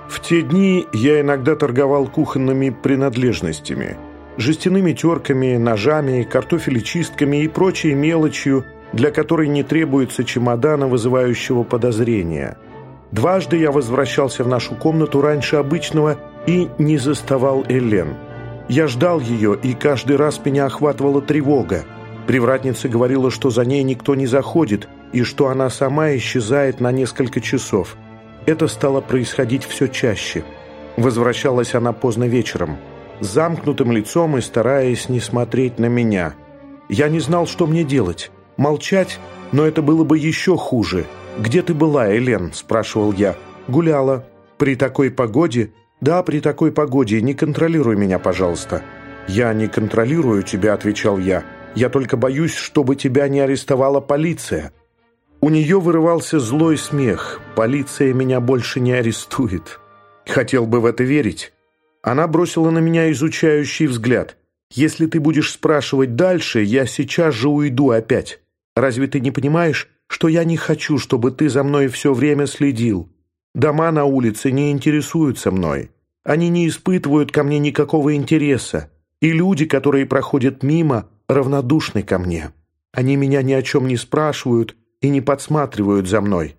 В те дни я иногда торговал кухонными принадлежностями, жестяными терками, ножами, картофелечистками и прочей мелочью, для которой не требуется чемодана, вызывающего подозрения. Дважды я возвращался в нашу комнату раньше обычного и не заставал Элен. Я ждал ее, и каждый раз меня охватывала тревога. Привратница говорила, что за ней никто не заходит, и что она сама исчезает на несколько часов. Это стало происходить все чаще. Возвращалась она поздно вечером, с замкнутым лицом и стараясь не смотреть на меня. Я не знал, что мне делать. Молчать? Но это было бы еще хуже. «Где ты была, Элен?» – спрашивал я. «Гуляла. При такой погоде?» «Да, при такой погоде. Не контролируй меня, пожалуйста». «Я не контролирую тебя», – отвечал я. «Я только боюсь, чтобы тебя не арестовала полиция». У нее вырывался злой смех. «Полиция меня больше не арестует». Хотел бы в это верить. Она бросила на меня изучающий взгляд. «Если ты будешь спрашивать дальше, я сейчас же уйду опять. Разве ты не понимаешь, что я не хочу, чтобы ты за мной все время следил? Дома на улице не интересуются мной. Они не испытывают ко мне никакого интереса. И люди, которые проходят мимо, равнодушны ко мне. Они меня ни о чем не спрашивают и не подсматривают за мной».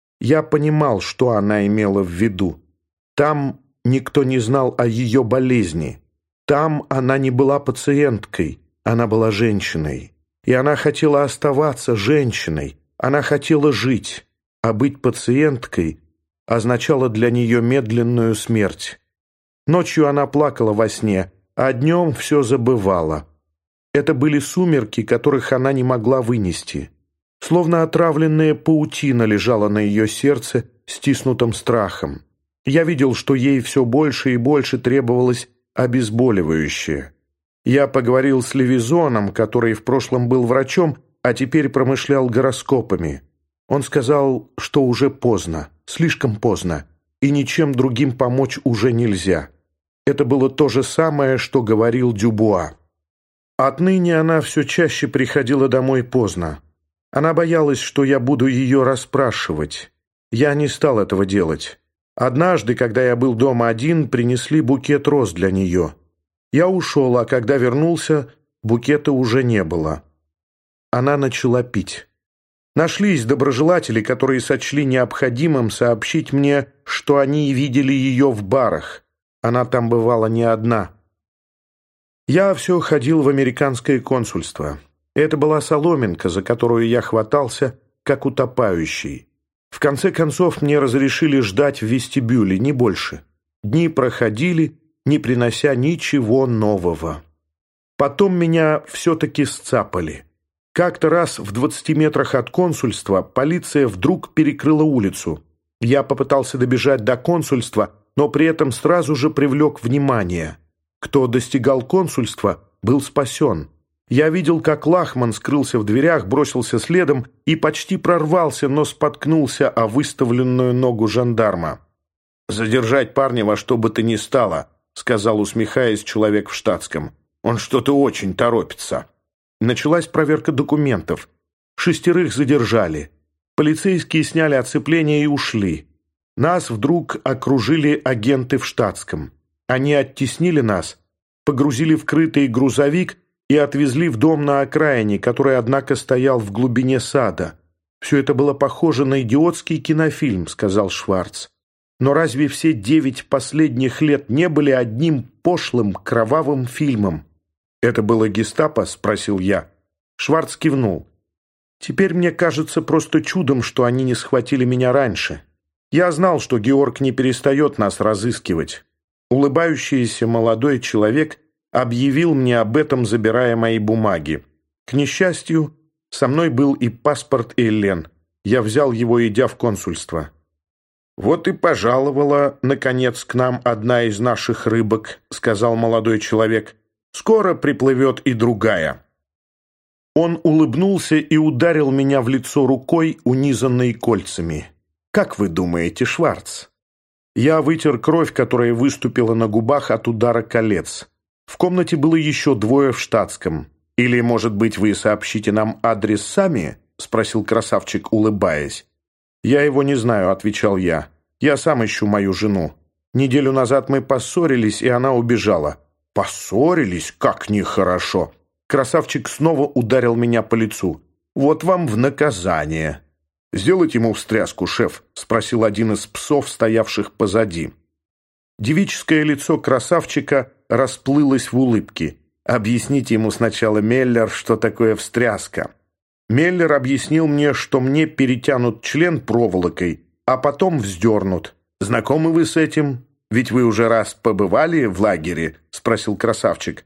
Я понимал, что она имела в виду. Там никто не знал о ее болезни. Там она не была пациенткой, она была женщиной. И она хотела оставаться женщиной. Она хотела жить, а быть пациенткой означало для нее медленную смерть. Ночью она плакала во сне, а днем все забывала. Это были сумерки, которых она не могла вынести. Словно отравленная паутина лежала на ее сердце, стиснутым страхом. Я видел, что ей все больше и больше требовалось обезболивающее. Я поговорил с Левизоном, который в прошлом был врачом, а теперь промышлял гороскопами. Он сказал, что уже поздно, слишком поздно, и ничем другим помочь уже нельзя. Это было то же самое, что говорил Дюбуа. Отныне она все чаще приходила домой поздно. Она боялась, что я буду ее расспрашивать. Я не стал этого делать. Однажды, когда я был дома один, принесли букет роз для нее. Я ушел, а когда вернулся, букета уже не было. Она начала пить. Нашлись доброжелатели, которые сочли необходимым сообщить мне, что они видели ее в барах. Она там бывала не одна. Я все ходил в американское консульство. Это была соломинка, за которую я хватался, как утопающий. В конце концов, мне разрешили ждать в вестибюле, не больше. Дни проходили, не принося ничего нового. Потом меня все-таки сцапали. Как-то раз в 20 метрах от консульства полиция вдруг перекрыла улицу. Я попытался добежать до консульства, но при этом сразу же привлек внимание. Кто достигал консульства, был спасен. Я видел, как Лахман скрылся в дверях, бросился следом и почти прорвался, но споткнулся о выставленную ногу жандарма. «Задержать парня во что бы то ни стало», — сказал, усмехаясь, человек в штатском. «Он что-то очень торопится». Началась проверка документов. 6 задержали. Полицейские сняли оцепление и ушли. Нас вдруг окружили агенты в штатском. Они оттеснили нас, погрузили в крытый грузовик и отвезли в дом на окраине, который, однако, стоял в глубине сада. «Все это было похоже на идиотский кинофильм», — сказал Шварц. «Но разве все 9 последних лет не были одним пошлым, кровавым фильмом?» «Это было гестапо?» — спросил я. Шварц кивнул. «Теперь мне кажется просто чудом, что они не схватили меня раньше. Я знал, что Георг не перестает нас разыскивать. Улыбающийся молодой человек объявил мне об этом, забирая мои бумаги. К несчастью, со мной был и паспорт Элен. Я взял его, идя в консульство». «Вот и пожаловала, наконец, к нам одна из наших рыбок», — сказал молодой человек. «Скоро приплывет и другая». Он улыбнулся и ударил меня в лицо рукой, унизанной кольцами. «Как вы думаете, Шварц?» Я вытер кровь, которая выступила на губах от удара колец. В комнате было еще 2 в штатском. «Или, может быть, вы сообщите нам адрес сами?» — спросил красавчик, улыбаясь. «Я его не знаю», — отвечал я. «Я сам ищу мою жену». Неделю назад мы поссорились, и она убежала». «Поссорились? Как нехорошо!» Красавчик снова ударил меня по лицу. «Вот вам в наказание». «Сделать ему встряску, шеф?» — спросил один из псов, стоявших позади. Девическое лицо красавчика расплылось в улыбке. «Объясните ему сначала, Меллер, что такое встряска». Меллер объяснил мне, что мне перетянут член проволокой, а потом вздернут. «Знакомы вы с этим? Ведь вы уже раз побывали в лагере?» — спросил красавчик.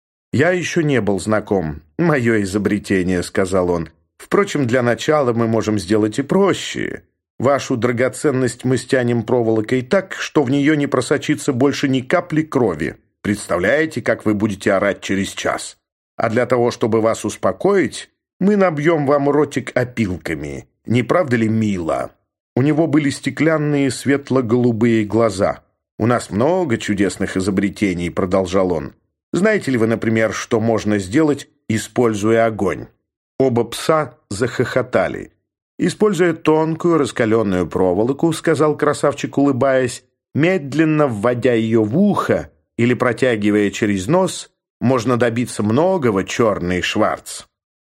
«Я еще не был знаком. Мое изобретение», — сказал он. «Впрочем, для начала мы можем сделать и проще. Вашу драгоценность мы стянем проволокой так, что в нее не просочится больше ни капли крови. Представляете, как вы будете орать через час? А для того, чтобы вас успокоить, мы набьем вам ротик опилками. Не правда ли мило?» У него были стеклянные светло-голубые глаза. «У нас много чудесных изобретений», — продолжал он. «Знаете ли вы, например, что можно сделать, используя огонь?» Оба пса захохотали. «Используя тонкую раскаленную проволоку, — сказал красавчик, улыбаясь, — медленно вводя ее в ухо или протягивая через нос, можно добиться многого, черный Шварц.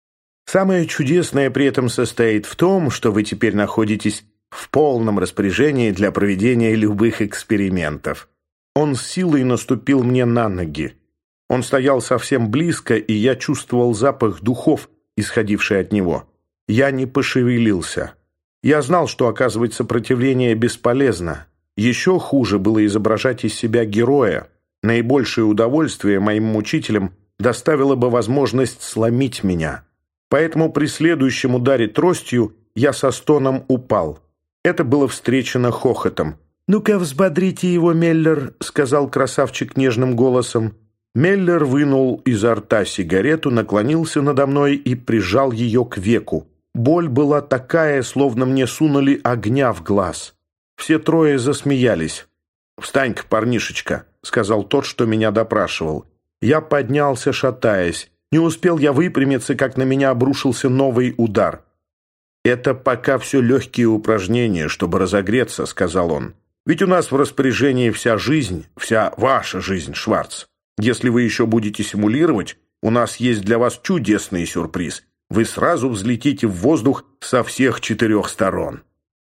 Самое чудесное при этом состоит в том, что вы теперь находитесь в полном распоряжении для проведения любых экспериментов». Он с силой наступил мне на ноги. Он стоял совсем близко, и я чувствовал запах духов, исходивший от него. Я не пошевелился. Я знал, что оказывать сопротивление бесполезно. Еще хуже было изображать из себя героя. Наибольшее удовольствие моим мучителям доставило бы возможность сломить меня. Поэтому при следующем ударе тростью я со стоном упал. Это было встречено хохотом. «Ну-ка, взбодрите его, Меллер», — сказал красавчик нежным голосом. Меллер вынул изо рта сигарету, наклонился надо мной и прижал ее к веку. Боль была такая, словно мне сунули огня в глаз. Все трое засмеялись. «Встань-ка, парнишечка», — сказал тот, что меня допрашивал. Я поднялся, шатаясь. Не успел я выпрямиться, как на меня обрушился новый удар. «Это пока все легкие упражнения, чтобы разогреться», — сказал он. «Ведь у нас в распоряжении вся жизнь, вся ваша жизнь, Шварц. Если вы еще будете симулировать, у нас есть для вас чудесный сюрприз. Вы сразу взлетите в воздух со всех 4 сторон».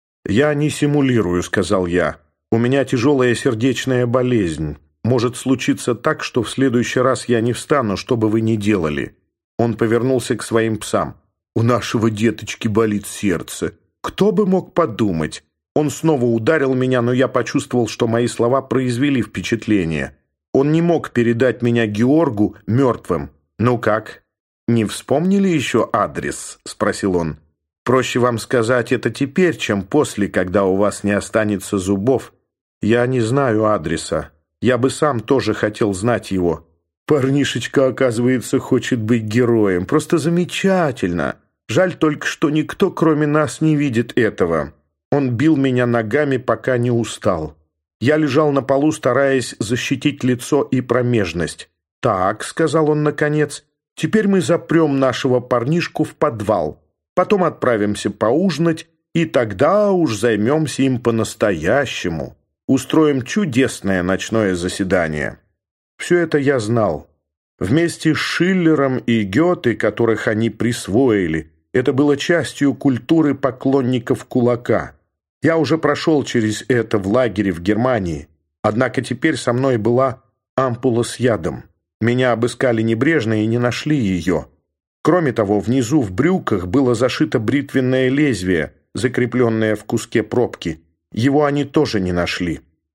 «Я не симулирую», — сказал я. «У меня тяжелая сердечная болезнь. Может случиться так, что в следующий раз я не встану, что бы вы ни делали». Он повернулся к своим псам. «У нашего деточки болит сердце. Кто бы мог подумать?» Он снова ударил меня, но я почувствовал, что мои слова произвели впечатление. Он не мог передать меня Георгу мертвым. «Ну как? Не вспомнили еще адрес?» — спросил он. «Проще вам сказать это теперь, чем после, когда у вас не останется зубов. Я не знаю адреса. Я бы сам тоже хотел знать его». «Парнишечка, оказывается, хочет быть героем. Просто замечательно. Жаль только, что никто, кроме нас, не видит этого». Он бил меня ногами, пока не устал. Я лежал на полу, стараясь защитить лицо и промежность. «Так», — сказал он наконец, — «теперь мы запрем нашего парнишку в подвал. Потом отправимся поужинать, и тогда уж займемся им по-настоящему. Устроим чудесное ночное заседание». Все это я знал. Вместе с Шиллером и Гёте, которых они присвоили, это было частью культуры поклонников кулака. Я уже прошел через это в лагере в Германии. Однако теперь со мной была ампула с ядом. Меня обыскали небрежно и не нашли ее. Кроме того, внизу в брюках было зашито бритвенное лезвие, закрепленное в куске пробки. Его они тоже не нашли.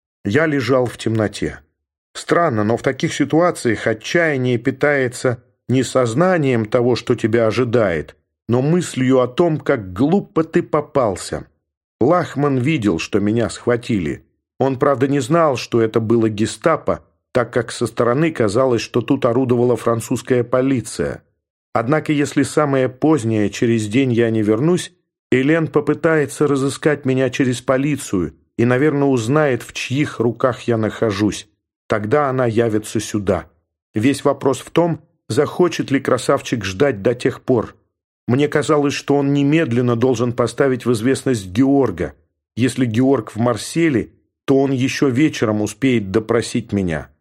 Я лежал в темноте. Странно, но в таких ситуациях отчаяние питается не сознанием того, что тебя ожидает, но мыслью о том, как глупо ты попался. Лахман видел, что меня схватили. Он, правда, не знал, что это было гестапо, так как со стороны казалось, что тут орудовала французская полиция. Однако, если самое позднее, через день я не вернусь, Элен попытается разыскать меня через полицию и, наверное, узнает, в чьих руках я нахожусь. Тогда она явится сюда. Весь вопрос в том, захочет ли красавчик ждать до тех пор. Мне казалось, что он немедленно должен поставить в известность Георга. Если Георг в Марселе, то он еще вечером успеет допросить меня.